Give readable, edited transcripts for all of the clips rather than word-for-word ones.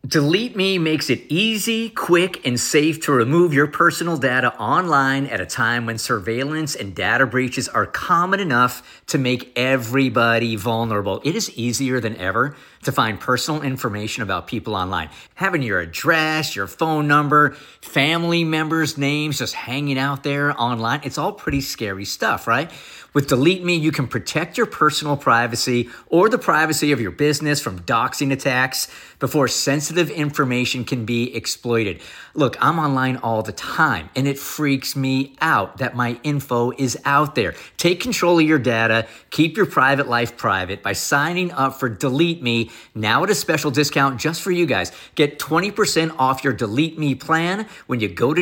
Delete Me makes it easy, quick, and safe to remove your personal data online at a time when surveillance and data breaches are common enough to make everybody vulnerable. It is easier than ever to find personal information about people online. Having your address, your phone number, family members' names just hanging out there online, it's all pretty scary stuff, right? With Delete Me, you can protect your personal privacy or the privacy of your business from doxing attacks before sensitive information can be exploited. Look, I'm online all the time, and it freaks me out that my info is out there. Take control of your data. Keep your private life private by signing up for Delete Me now at a special discount just for you guys. Get 20% off your Delete Me plan when you go to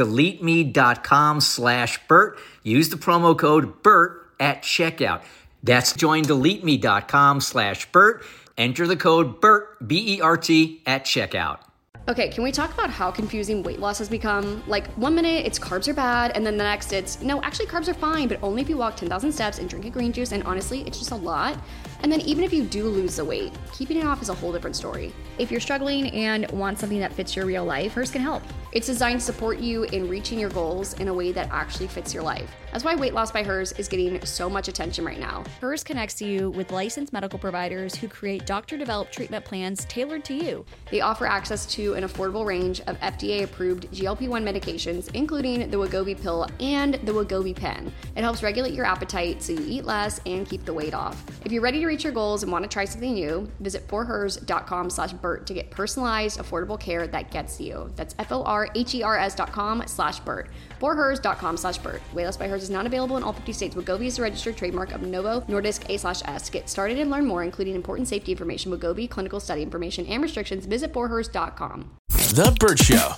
joindeleteme.com/Bert. Use the promo code BERT at checkout. That's joindeleteme.com/Bert. Enter the code BERT, B-E-R-T, at checkout. Okay, can we talk about how confusing weight loss has become? Like, 1 minute it's carbs are bad, and then the next it's, no, actually carbs are fine, but only if you walk 10,000 steps and drink a green juice, and honestly, it's just a lot. And then even if you do lose the weight, keeping it off is a whole different story. If you're struggling and want something that fits your real life, Hers can help. It's designed to support you in reaching your goals in a way that actually fits your life. That's why Weight Loss by Hers is getting so much attention right now. Hers connects you with licensed medical providers who create doctor-developed treatment plans tailored to you. They offer access to an affordable range of FDA-approved GLP-1 medications, including the Wegovy pill and the Wegovy pen. It helps regulate your appetite so you eat less and keep the weight off. If you're ready to reach your goals and want to try something new, visit forhers.com/Bert to get personalized, affordable care that gets you. That's forhers.com/Bert. forhers.com/Bert. Weight Loss by Hers is not available in all 50 states. Wegovy is a registered trademark of Novo Nordisk A/S. Get started and learn more, including important safety information, Wegovy clinical study information, and restrictions. Visit forhers.com. The Bert Show.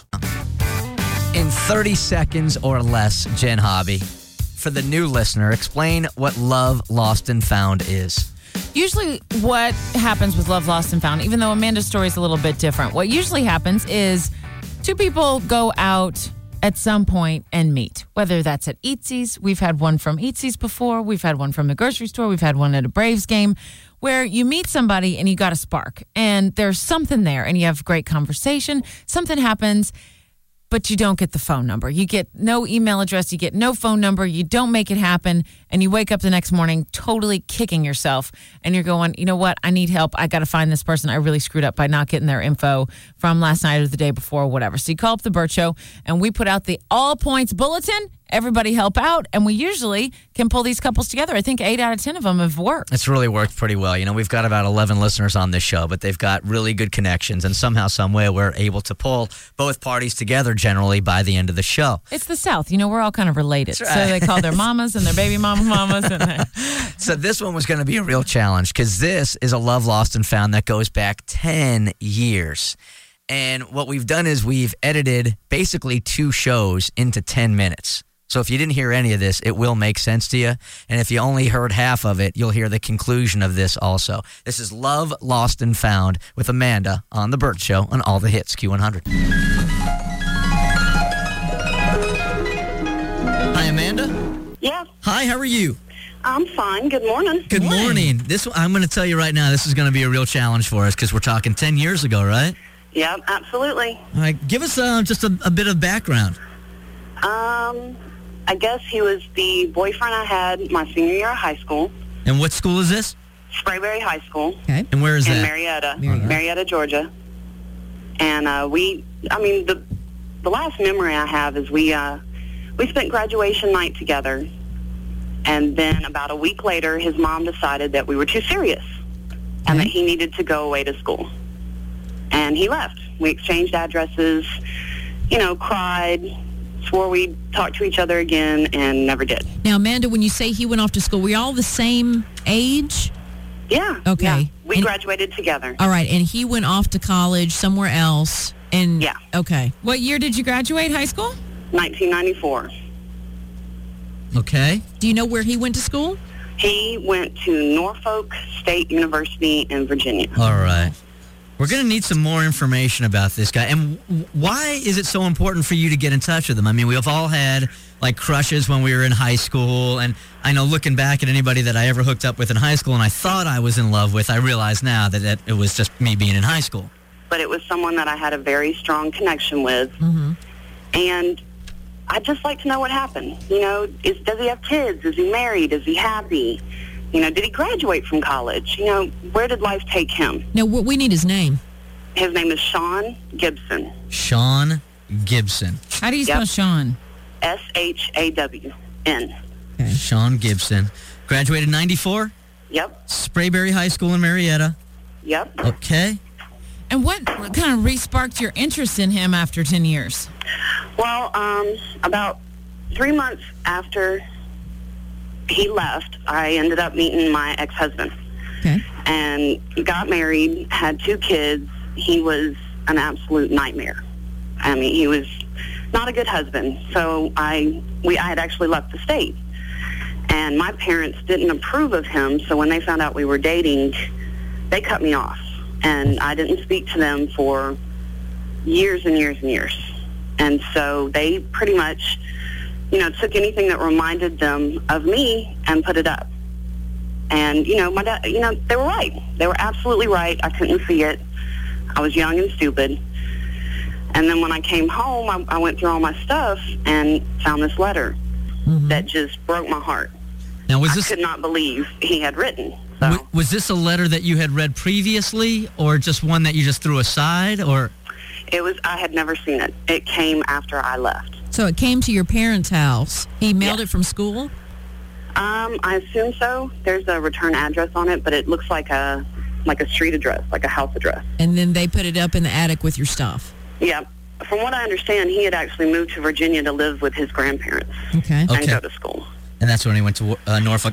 In 30 seconds or less, Jen Hobby, for the new listener, explain what Love Lost and Found is. Usually what happens with Love Lost and Found, even though Amanda's story is a little bit different, what usually happens is two people go out at some point and meet, whether that's at Eatsy's. We've had one from Eatsy's before. We've had one from the grocery store. We've had one at a Braves game where you meet somebody and you got a spark and there's something there and you have great conversation. Something happens, but you don't get the phone number. You get no email address. You get no phone number. You don't make it happen. And you wake up the next morning totally kicking yourself. And you're going, you know what? I need help. I got to find this person. I really screwed up by not getting their info from last night or the day before or whatever. So you call up the Bert Show and we put out the all points bulletin. Everybody help out, and we usually can pull these couples together. I think 8 out of 10 of them have worked. It's really worked pretty well. You know, we've got about 11 listeners on this show, but they've got really good connections, and somehow, some way, we're able to pull both parties together generally by the end of the show. It's the South. You know, we're all kind of related. That's right. So they call their mamas and their baby mamas. And So this one was going to be a real challenge because this is a Love Lost and Found that goes back 10 years. And what we've done is we've edited basically 2 shows into 10 minutes. So if you didn't hear any of this, it will make sense to you. And if you only heard half of it, you'll hear the conclusion of this also. This is Love, Lost, and Found with Amanda on The Bert Show on All the Hits Q100. Hi, Amanda. Yeah, Hi, how are you? I'm fine. Good morning. Good morning. I'm going to tell you right now, this is going to be a real challenge for us because we're talking 10 years ago, right? Yeah, absolutely. All right, give us just a bit of background. I guess he was the boyfriend I had my senior year of high school. And what school is this? Sprayberry High School. okay. And where is In that? Marietta, Georgia. And the last memory I have is we spent graduation night together. And then about a week later, his mom decided that we were too serious and that he needed to go away to school. And he left. We exchanged addresses, cried, swore we'd talk to each other again, and never did. Now, Amanda, when you say he went off to school, were you all the same age? Yeah. Okay. Yeah. We And- graduated together. All right, and he went off to college somewhere else. And Yeah. Okay. What year did you graduate high school? 1994. Okay. Do you know where he went to school? He went to Norfolk State University in Virginia. All right. We're going to need some more information about this guy. And why is it so important for you to get in touch with him? I mean, we've all had, crushes when we were in high school. And I know looking back at anybody that I ever hooked up with in high school and I thought I was in love with, I realize now that it was just me being in high school. but it was someone that I had a very strong connection with. And I'd just like to know what happened. You know, does he have kids? Is he married? Is he happy? You know, did he graduate from college? You know, where did life take him? No, we need his name. His name is Sean Gibson. Sean Gibson. How do you spell Sean? Shawn. Okay. Sean Gibson. Graduated 94? Yep. Sprayberry High School in Marietta. Yep. Okay. And what kind of re-sparked your interest in him after 10 years? Well, about 3 months after he left, I ended up meeting my ex-husband. Okay. And got married, had 2 kids. He was an absolute nightmare. I mean, he was not a good husband. So I had actually left the state. And my parents didn't approve of him, so when they found out we were dating, they cut me off. And I didn't speak to them for years and years and years. And so they pretty much, you know, took anything that reminded them of me and put it up. And, you know, my dad, you know, they were right. They were absolutely right. I couldn't see it. I was young and stupid. And then when I came home, I went through all my stuff and found this letter that just broke my heart. Now, I could not believe he had written. So. Was this a letter that you had read previously, or just one that you just threw aside, or? It was. I had never seen it. It came after I left. So it came to your parents' house. He mailed it from school? I assume so. There's a return address on it, but it looks like a street address, like a house address. And then they put it up in the attic with your stuff? Yeah. From what I understand, he had actually moved to Virginia to live with his grandparents Okay. and go to school. And that's when he went to Norfolk.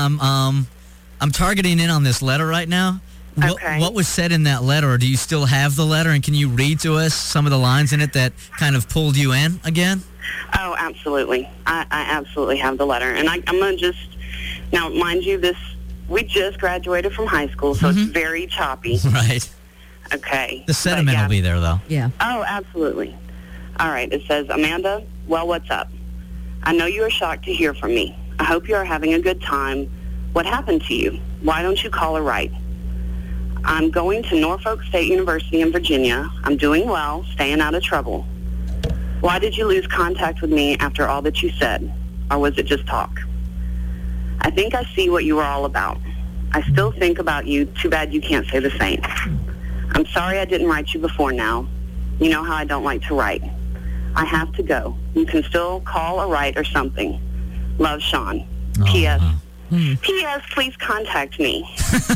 I'm targeting in on this letter right now. Okay. What was said in that letter, or do you still have the letter, and can you read to us some of the lines in it that kind of pulled you in again? Oh, absolutely. I absolutely have the letter. And I'm going to just, now, mind you, we just graduated from high school, so it's very choppy. Right. Okay. The sentiment will be there, though. Yeah. Oh, absolutely. All right. It says, Amanda, well, what's up? I know you are shocked to hear from me. I hope you are having a good time. What happened to you? Why don't you call or write? I'm going to Norfolk State University in Virginia. I'm doing well, staying out of trouble. Why did you lose contact with me after all that you said? Or was it just talk? I think I see what you were all about. I still think about you. Too bad you can't say the same. I'm sorry I didn't write you before now. You know how I don't like to write. I have to go. You can still call or write or something. Love, Sean. P.S. P.S. Please contact me.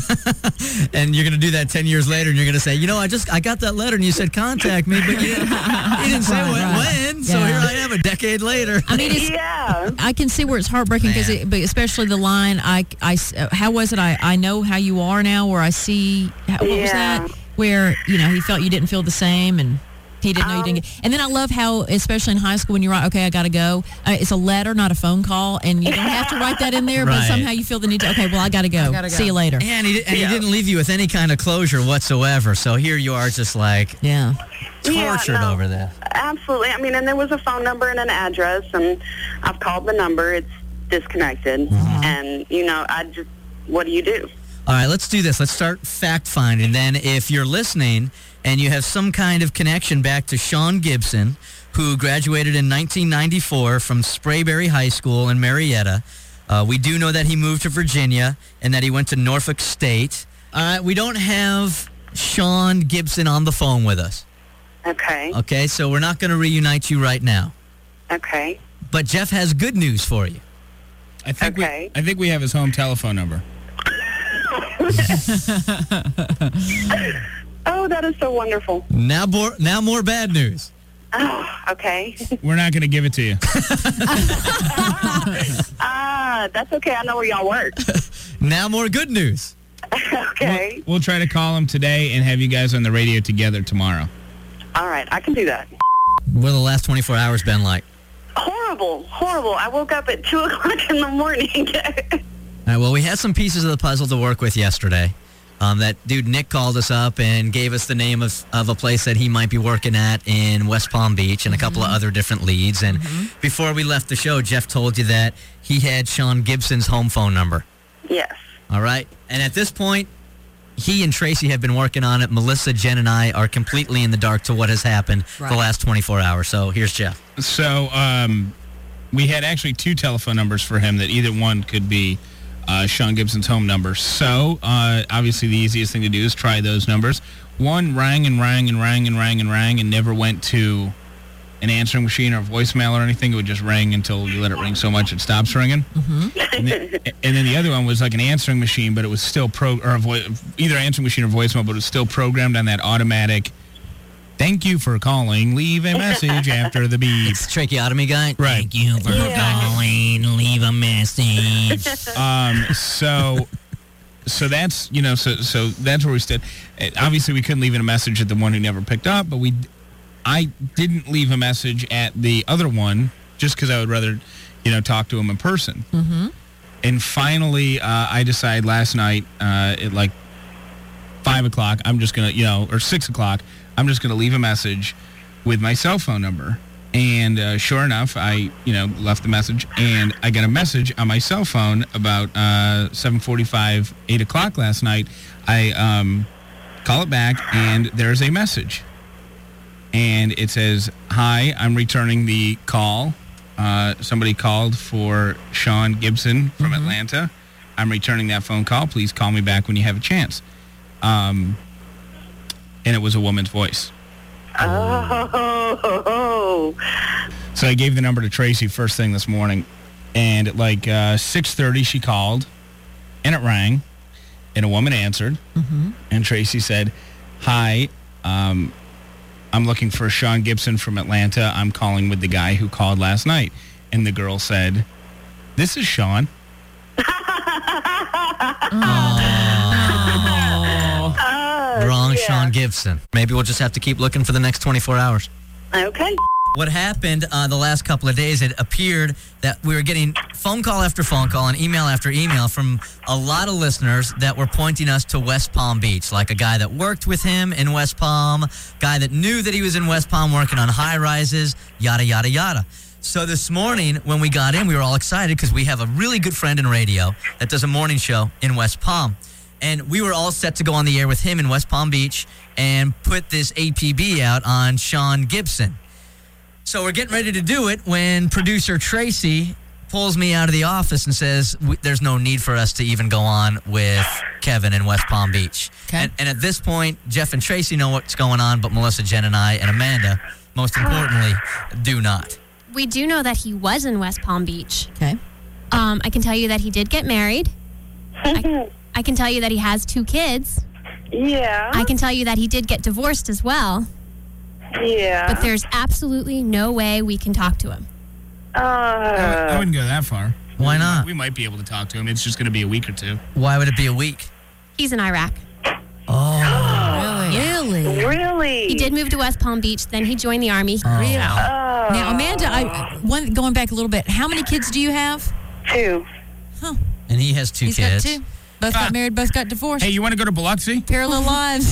And you're going to do that 10 years later, and you're going to say, you know, I got that letter, and you said contact me, but you didn't say when. So here I am a decade later. I mean, Yeah. I can see where it's heartbreaking, but especially the line, how was it? I know how you are now, where I see, what was that? Where, you know, he felt you didn't feel the same, and he didn't know you didn't get. And then I love how, especially in high school, when you write, okay, I got to go, it's a letter, not a phone call, and you don't have to write that in there, but somehow you feel the need to, okay, well, I got to go. See you later. And he didn't leave you with any kind of closure whatsoever. So here you are just like tortured over this. Absolutely. I mean, and there was a phone number and an address, and I've called the number. It's disconnected. And, you know, what do you do? All right, let's do this. Let's start fact-finding. Then if you're listening and you have some kind of connection back to Sean Gibson, who graduated in 1994 from Sprayberry High School in Marietta, we do know that he moved to Virginia and that he went to Norfolk State. We don't have Sean Gibson on the phone with us. Okay. Okay, so we're not going to reunite you right now. Okay. But Jeff has good news for you. I think we have his home telephone number. Oh, that is so wonderful. Now more bad news. Oh, okay. We're not going to give it to you. That's okay. I know where y'all work. Now more good news. Okay. We'll try to call him today and have you guys on the radio together tomorrow. All right. I can do that. What have the last 24 hours been like? Horrible. I woke up at 2 o'clock in the morning. All right, well, we had some pieces of the puzzle to work with yesterday. That dude Nick called us up and gave us the name of a place that he might be working at in West Palm Beach and a couple of other different leads. And before we left the show, Jeff told you that he had Sean Gibson's home phone number. Yes. All right. And at this point, he and Tracy have been working on it. Melissa, Jen, and I are completely in the dark to what has happened the last 24 hours. So here's Jeff. So we had actually 2 telephone numbers for him that either one could be Sean Gibson's home number. So obviously the easiest thing to do is try those numbers. One rang and rang and rang and rang and rang and never went to an answering machine or voicemail or anything. It would just ring until you let it ring so much it stops ringing. And then the other one was like an answering machine, but it was still either answering machine or voicemail, but it was still programmed on that automatic. Thank you for calling. Leave a message after the beep. It's the tracheotomy guy. Right. Thank you for calling. Leave a message. So that's so that's where we stood. Obviously, we couldn't leave a message at the one who never picked up, but I didn't leave a message at the other one just because I would rather talk to him in person. Mm-hmm. And finally, I decided last night at like 5 o'clock, I'm just gonna or 6 o'clock. I'm just going to leave a message with my cell phone number. And sure enough, I, left the message. And I got a message on my cell phone about 7:45, 8 o'clock last night. I call it back, and there's a message. And it says, "Hi, I'm returning the call. Somebody called for Sean Gibson from Atlanta. I'm returning that phone call. Please call me back when you have a chance." And it was a woman's voice. Oh. So I gave the number to Tracy first thing this morning. And at like 6:30, she called. And it rang. And a woman answered. Mm-hmm. And Tracy said, "Hi, I'm looking for Sean Gibson from Atlanta. I'm calling with the guy who called last night." And the girl said, "This is Sean." Wrong Sean Gibson. Maybe we'll just have to keep looking for the next 24 hours. Okay. What happened the last couple of days, it appeared that we were getting phone call after phone call and email after email from a lot of listeners that were pointing us to West Palm Beach, like a guy that worked with him in West Palm, guy that knew that he was in West Palm working on high-rises, yada, yada, yada. So this morning, when we got in, we were all excited because we have a really good friend in radio that does a morning show in West Palm. And we were all set to go on the air with him in West Palm Beach and put this APB out on Sean Gibson. So we're getting ready to do it when producer Tracy pulls me out of the office and says, there's no need for us to even go on with Kevin in West Palm Beach. Okay. And at this point, Jeff and Tracy know what's going on, but Melissa, Jen, and I, and Amanda, most importantly, do not. We do know that he was in West Palm Beach. Okay. I can tell you that he did get married. I can tell you that he has 2 kids. Yeah. I can tell you that he did get divorced as well. Yeah. But there's absolutely no way we can talk to him. I wouldn't go that far. Why not? We might be able to talk to him. It's just going to be a week or 2. Why would it be a week? He's in Iraq. Oh. Really? Really? He did move to West Palm Beach, then he joined the Army. Really? Now, Amanda, going back a little bit, how many kids do you have? 2. Huh. And he has 2 He's kids. got 2. Both got married, both got divorced. Hey, you want to go to Biloxi? Parallel lives.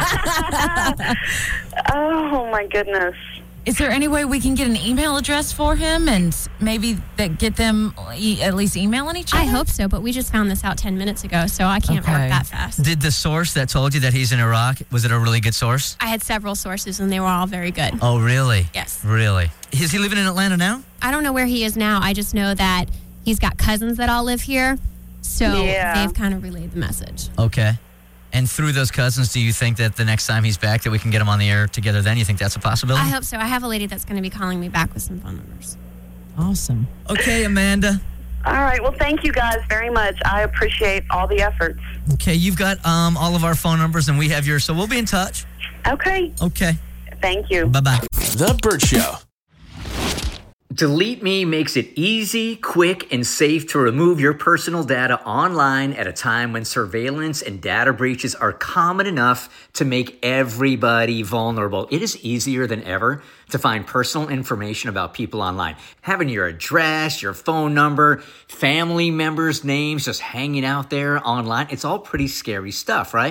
Oh, my goodness. Is there any way we can get an email address for him and maybe get them at least emailing each other? I hope so, but we just found this out 10 minutes ago, so I can't Okay. work that fast. Did the source that told you that he's in Iraq, was it a really good source? I had several sources, and they were all very good. Oh, really? Yes. Really? Is he living in Atlanta now? I don't know where he is now. I just know that he's got cousins that all live here, so Yeah. they've kind of relayed the message. Okay. And through those cousins, do you think that the next time he's back that we can get him on the air together then? You think that's a possibility? I hope so. I have a lady that's going to be calling me back with some phone numbers. Awesome. Okay, Amanda. All right. Well, thank you guys very much. I appreciate all the efforts. Okay, you've got all of our phone numbers and we have yours, so we'll be in touch. Okay. Okay. Thank you. Bye-bye. The Bert Show. Delete Me makes it easy, quick, and safe to remove your personal data online at a time when surveillance and data breaches are common enough to make everybody vulnerable. It is easier than ever to find personal information about people online. Having your address, your phone number, family members' names just hanging out there online, it's all pretty scary stuff, right?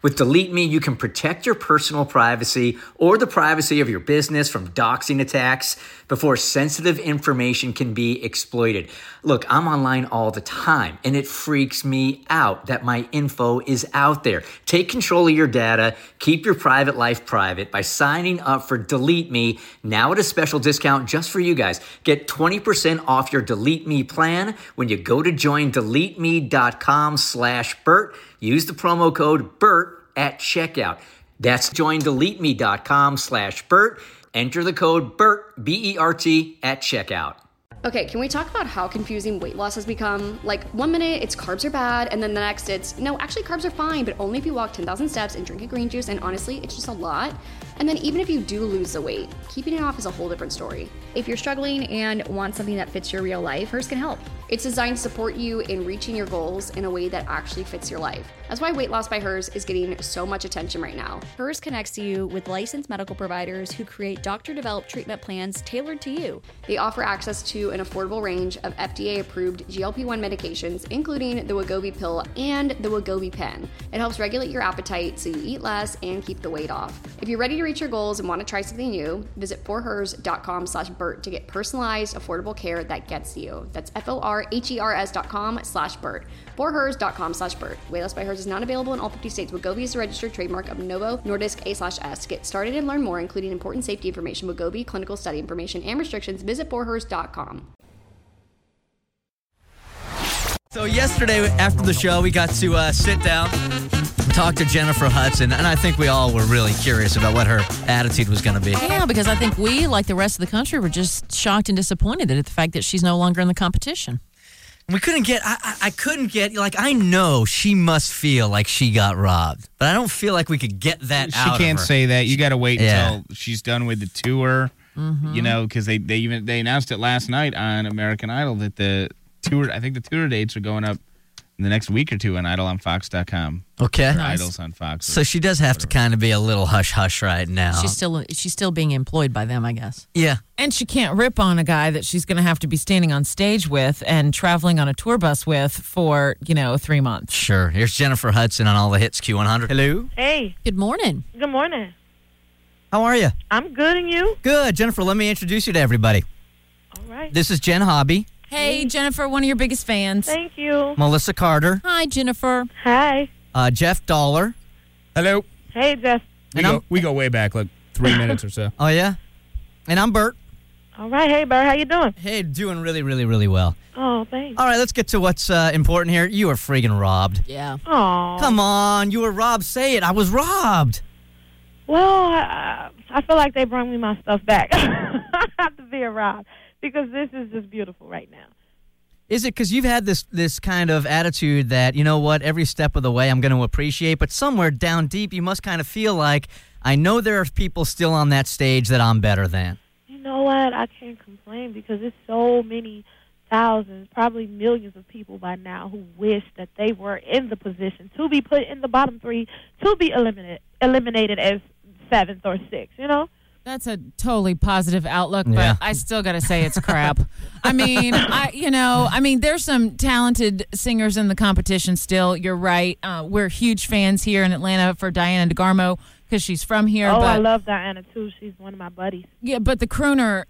With Delete Me, you can protect your personal privacy or the privacy of your business from doxing attacks before sensitive information can be exploited. Look, I'm online all the time, and it freaks me out that my info is out there. Take control of your data, keep your private life private by signing up for Delete Me now at a special discount just for you guys. Get 20% off your Delete Me plan when you go to joindeleteme.com/Bert. Use the promo code BERT at checkout. That's joindeleteme.com/Bert. Enter the code BERT, B-E-R-T, at checkout. Okay, can we talk about how confusing weight loss has become? Like, 1 minute it's carbs are bad, and then the next it's, no, actually carbs are fine, but only if you walk 10,000 steps and drink a green juice, and honestly, it's just a lot. And then even if you do lose the weight, keeping it off is a whole different story. If you're struggling and want something that fits your real life, Hers can help. It's designed to support you in reaching your goals in a way that actually fits your life. That's why Weight Loss by Hers is getting so much attention right now. Hers connects you with licensed medical providers who create doctor-developed treatment plans tailored to you. They offer access to an affordable range of FDA-approved GLP-1 medications, including the Wegovy pill and the Wegovy pen. It helps regulate your appetite so you eat less and keep the weight off. If you're ready to reach your goals and want to try something new, visit forhers.com/Bert to get personalized, affordable care that gets you. That's forhers.com/Bert. forhers.com/Bert. Weight Loss by Hers is not available in all 50 states. Wegovy is a registered trademark of Novo Nordisk A/S. Get started and learn more, including important safety information, Wegovy, clinical study information, and restrictions. Visit forhers.com. So yesterday after the show, we got to sit down and talk to Jennifer Hudson, and I think we all were really curious about what her attitude was going to be. Yeah, because I think we, like the rest of the country, were just shocked and disappointed at the fact that she's no longer in the competition. We couldn't get, I couldn't get, like, I know she must feel like she got robbed, but I don't feel like we could get that out of her. She can't say that. You got to wait until she's done with the tour, you know, because they announced it last night on American Idol that the tour, I think the tour dates are going up in the next week or two on idolonfox.com. Okay. Nice. Idols on Fox. So she does have to kind of be a little hush-hush right now. She's still being employed by them, I guess. Yeah. And she can't rip on a guy that she's going to have to be standing on stage with and traveling on a tour bus with for, 3 months. Sure. Here's Jennifer Hudson on all the hits Q100. Hello. Hey. Good morning. Good morning. How are you? I'm good, and you? Good. Jennifer, let me introduce you to everybody. All right. This is Jen Hobby. Hey, Jennifer, one of your biggest fans. Thank you. Melissa Carter. Hi, Jennifer. Hi. Jeff Dollar. Hello. Hey, Jeff. We go way back, like 3 minutes or so. Oh, yeah? And I'm Bert. All right. Hey, Bert. How you doing? Hey, doing really, really, really well. Oh, thanks. All right, let's get to what's important here. You were friggin' robbed. Yeah. Oh. Come on, you were robbed. Say it. I was robbed. Well, I feel like they brought me my stuff back after being robbed because this is just beautiful right now. Is it because you've had this kind of attitude that, you know what, every step of the way I'm going to appreciate, but somewhere down deep you must kind of feel like, I know there are people still on that stage that I'm better than. You know what? I can't complain because there's so many thousands, probably millions of people by now who wish that they were in the position to be put in the bottom three, to be eliminated as 7th or 6th, you know? That's a totally positive outlook, but Yeah. I still got to say it's crap. I mean, there's some talented singers in the competition still. You're right. We're huge fans here in Atlanta for Diana DeGarmo because she's from here. Oh, but, I love Diana too. She's one of my buddies. Yeah, but the crooner,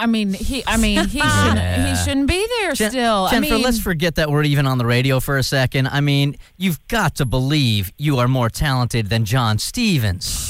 he shouldn't be there still. Jennifer, let's forget that we're even on the radio for a second. I mean, you've got to believe you are more talented than John Stevens.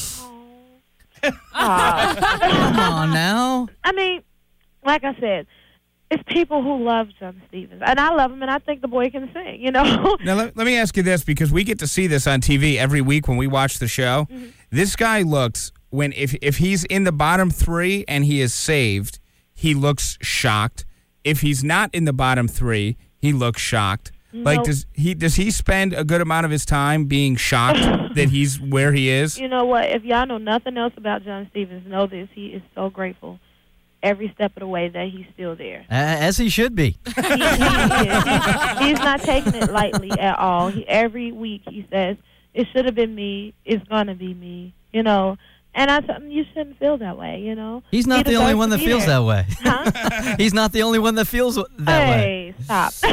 Come on now. I mean, like I said, it's people who love John Stevens. And I love him, and I think the boy can sing, you know? Now, let me ask you this, because we get to see this on TV every week when we watch the show. Mm-hmm. This guy looks, if he's in the bottom 3 and he is saved, he looks shocked. If he's not in the bottom 3, he looks shocked. Like, does he spend a good amount of his time being shocked that he's where he is? You know what? If y'all know nothing else about John Stevens, know this. He is so grateful every step of the way that he's still there. As he should be. He is. He's not taking it lightly at all. Every week he says, it should have been me. It's going to be me, you know. And I tell him, you shouldn't feel that way, you know. He's not the only one that feels that way. Huh? He's not the only one that feels that way. Hey, stop.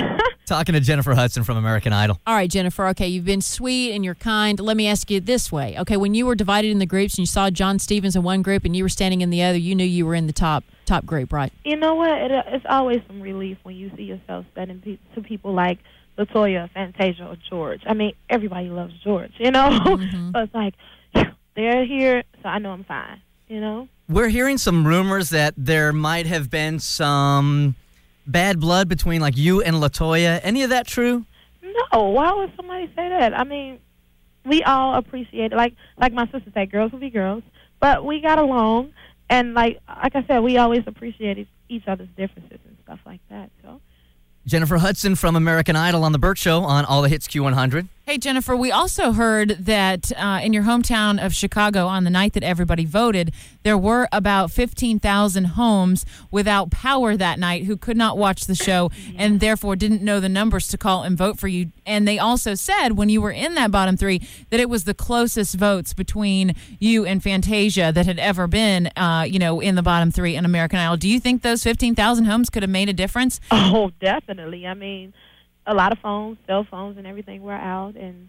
Talking to Jennifer Hudson from American Idol. All right, Jennifer. Okay, you've been sweet and you're kind. Let me ask you this way. Okay, when you were divided in the groups and you saw John Stevens in one group and you were standing in the other, you knew you were in the top group, right? You know what? It's always some relief when you see yourself standing to people like LaToya, Fantasia, or George. I mean, everybody loves George, you know? Mm-hmm. So it's like, they're here, so I know I'm fine, you know? We're hearing some rumors that there might have been some bad blood between, like, you and LaToya. Any of that true? No. Why would somebody say that? I mean, we all appreciate it. Like my sister said, girls will be girls. But we got along. And like I said, we always appreciate each other's differences and stuff like that. So. Jennifer Hudson from American Idol on The Burt Show on All the Hits Q100. Hey, Jennifer, we also heard that in your hometown of Chicago, on the night that everybody voted, there were about 15,000 homes without power that night who could not watch the show and therefore didn't know the numbers to call and vote for you. And they also said when you were in that bottom three that it was the closest votes between you and Fantasia that had ever been, in the bottom three in American Idol. Do you think those 15,000 homes could have made a difference? Oh, definitely. I mean, a lot of cell phones and everything were out, and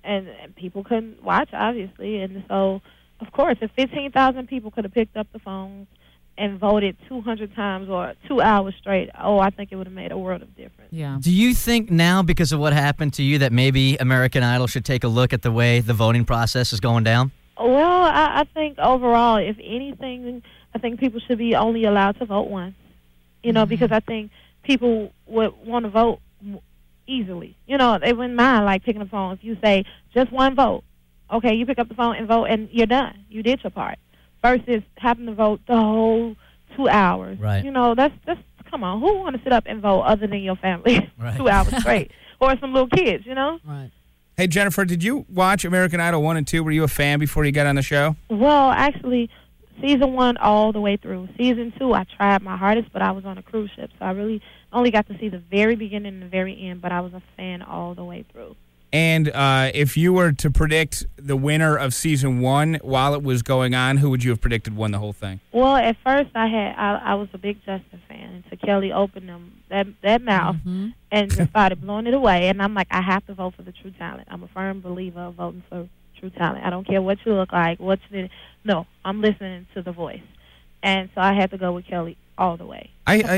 people couldn't watch, obviously. And so, of course, if 15,000 people could have picked up the phones and voted 200 times or 2 hours straight, I think it would have made a world of difference. Yeah. Do you think now, because of what happened to you, that maybe American Idol should take a look at the way the voting process is going down? Well, I think overall, if anything, I think people should be only allowed to vote once, because I think people would want to vote easily. They wouldn't mind, like, picking up the phone. If you say just one vote, okay, you pick up the phone and vote, and you're done. You did your part. Versus having to vote the whole 2 hours. Right. That's come on. Who want to sit up and vote other than your family 2 hours straight? Or some little kids, Right. Hey, Jennifer, did you watch American Idol 1 and 2? Were you a fan before you got on the show? Well, actually, season 1 all the way through. Season 2, I tried my hardest, but I was on a cruise ship, so I really only got to see the very beginning and the very end, but I was a fan all the way through. And if you were to predict the winner of season 1 while it was going on, who would you have predicted won the whole thing? Well, at first I was a big Justin fan until Kelly opened that mouth and just started blowing it away. And I'm like, I have to vote for the true talent. I'm a firm believer of voting for true talent. I don't care what you look like, no, I'm listening to the voice. And so I had to go with Kelly all the way.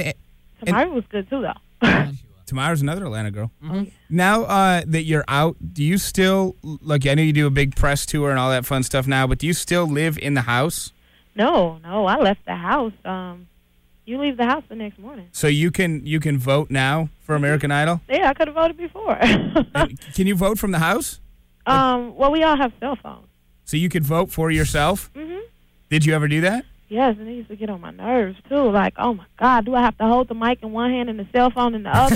Tamara was good too, though. Tamara's another Atlanta girl. Mm-hmm. Now that you're out, do you still, like, I know you do a big press tour and all that fun stuff now, but do you still live in the house? No, I left the house. You leave the house the next morning. So you can vote now for American Idol? Yeah, I could have voted before. Can you vote from the house? Well, we all have cell phones. So you could vote for yourself? Mm-hmm. Did you ever do that? Yes, and it used to get on my nerves, too. Like, oh, my God, do I have to hold the mic in one hand and the cell phone in the other?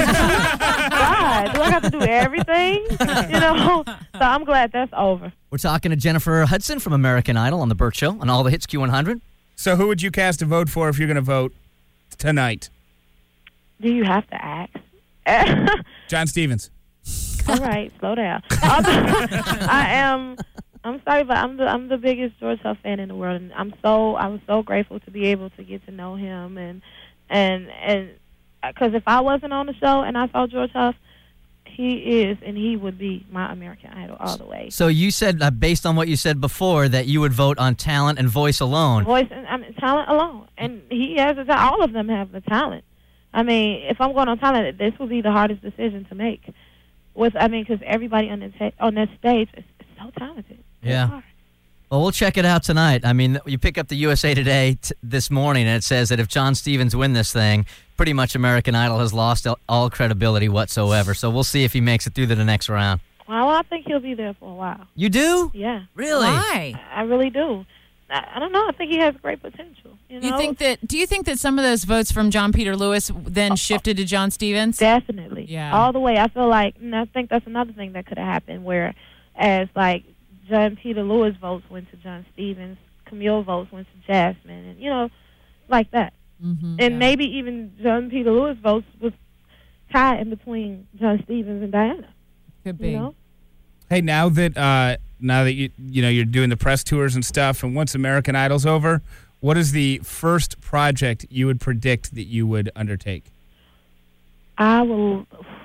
God, do I have to do everything? So I'm glad that's over. We're talking to Jennifer Hudson from American Idol on The Burt Show on All the Hits Q100. So who would you cast a vote for if you're going to vote tonight? Do you have to ask? John Stevens. All right, slow down. I'm sorry, but I'm the biggest George Huff fan in the world, and I was so grateful to be able to get to know him, and because if I wasn't on the show and I saw George Huff, he would be my American Idol all the way. So you said, based on what you said before, that you would vote on talent and voice alone. Talent alone, and he has all of them have the talent. I mean, if I'm going on talent, this will be the hardest decision to make. Because everybody on that stage is so talented. Yeah. Well, we'll check it out tonight. I mean, you pick up the USA Today this morning, and it says that if John Stevens win this thing, pretty much American Idol has lost all credibility whatsoever. So we'll see if he makes it through to the next round. Well, I think he'll be there for a while. You do? Yeah. Really? Why? I really do. I don't know. I think he has great potential. Do you think that some of those votes from John Peter Lewis then shifted to John Stevens? Definitely. Yeah. All the way. I feel like, and I think that's another thing that could have happened, whereas like John Peter Lewis votes went to John Stevens, Camille votes went to Jasmine, and like that. Mm-hmm, and maybe even John Peter Lewis votes was tied in between John Stevens and Diana. Could be. Hey, now that you're doing the press tours and stuff, and once American Idol's over, what is the first project you would predict that you would undertake? I will.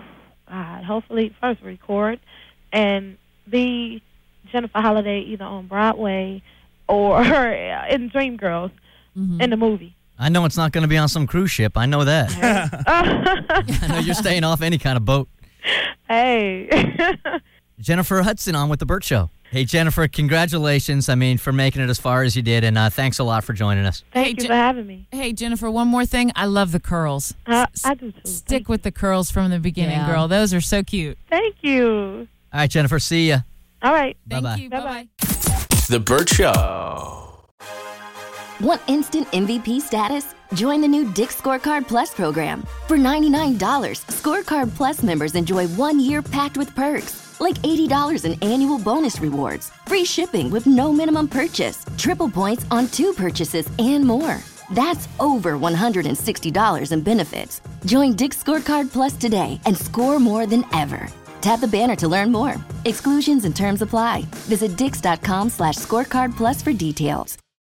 God, hopefully first record and be Jennifer Holliday either on Broadway or in Dreamgirls in the movie. I know it's not going to be on some cruise ship. I know that. I know you're staying off any kind of boat. Hey. Jennifer Hudson on with The Burt Show. Hey, Jennifer, congratulations, for making it as far as you did, and thanks a lot for joining us. Thank you for having me. Hey, Jennifer, one more thing. I love the curls. I do, too. Stick with the curls from the beginning, girl. Those are so cute. Thank you. All right, Jennifer, see ya. All right. Thank Bye-bye. you. Bye-bye. The Burt Show. Want instant MVP status? Join the new Dick's Scorecard Plus program. For $99, Scorecard Plus members enjoy 1 year packed with perks, like $80 in annual bonus rewards, free shipping with no minimum purchase, triple points on 2 purchases, and more. That's over $160 in benefits. Join Dick's Scorecard Plus today and score more than ever. Tap the banner to learn more. Exclusions and terms apply. Visit dix.com/scorecard plus for details.